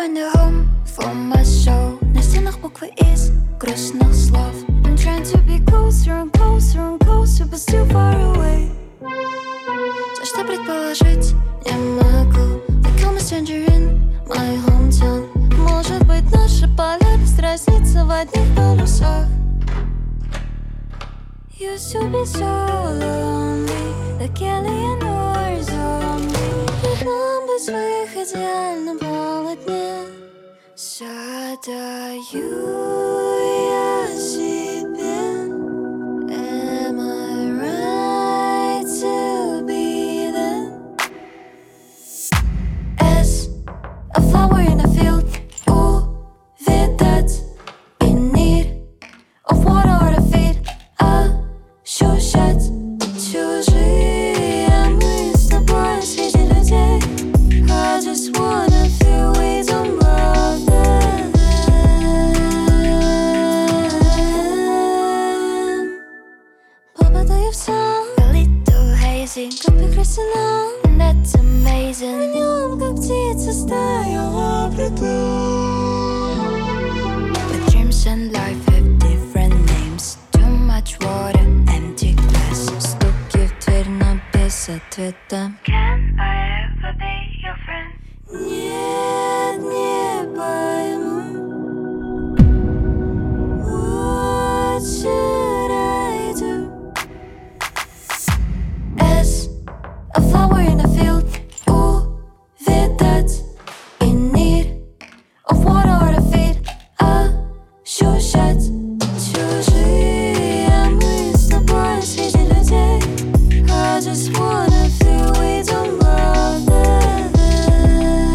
find a home for my soul. На стенах буквы из грустных слов. I'm trying to be closer and closer and closer, but still far away. За что предположить не могу. We call me stranger in my hometown. Может быть, наша полярность разнится в одних полюсах. Used to be so lonely, like alien or zombie. Ведь нам быть в их идеальном полотне. Задаю я себе, am I right to be them? As a flower in a field, увидать in need of water or to feed. Ощущать чужие мы с тобой среди людей. I just wanna feel we don't bother them. Попадаю в сон, a little hazy, как прекрасна, and that's amazing. В нем, как птица стая облетает. With dreams and life have different names. Too much water, empty glass. Стуки в дверь, но без ответа. Can I ever be your friend? Нет, не пойму. What should I do? As a flower in a field, увидать in need of water or to feed. Ощущать чужие мы с тобой среди людей. I just wanna feel we don't bother them.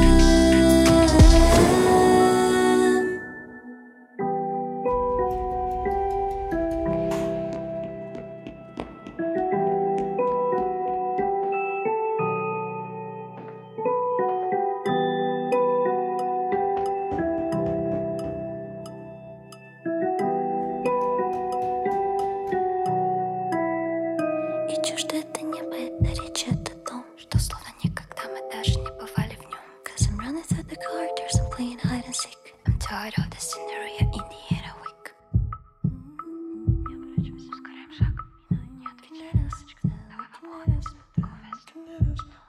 И чуждо это небо, это речь, это дом, что словно никогда мы даже не бывали в нем. Cause I'm running through the corridors, I'm playing hide and seek. I'm tired of the scenery, in the air weak. Не оборачивайся, ускоряем шаг. Не отвечай, ласточка, давай поможем.